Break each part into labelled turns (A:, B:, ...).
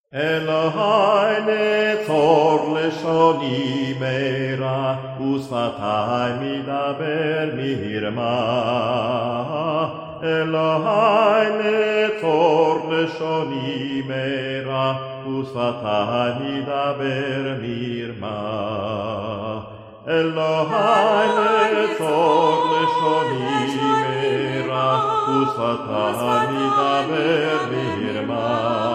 A: אלוהי נצור לשוני מרע, ושפתי מדבר מרמה. אלוהי נצור לשוני מרע, ושפתי מדבר מרמה. אלוהי נצור לשוני מרע, ושפתי מדבר מרמה.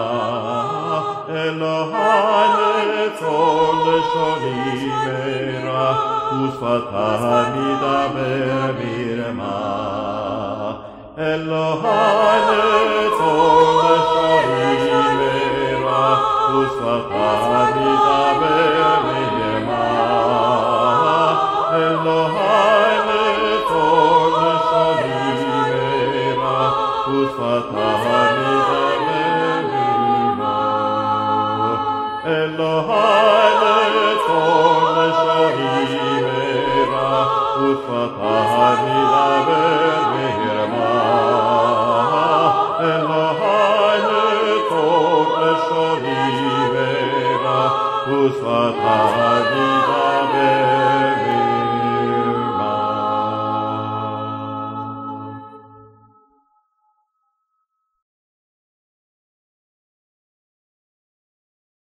A: אלוהי נצור לשוני מרע, ושפתי מדבר מרמה. אלוהי נצור לשוני מרע, ושפתי מדבר מרמה. אלוהי נצור לשוני מרע, ושפתי מדבר אלוהי נצור לשוני מרע, ושפתי מדבר מרמה. אלוהי נצור לשוני מרע, ושפתי מדבר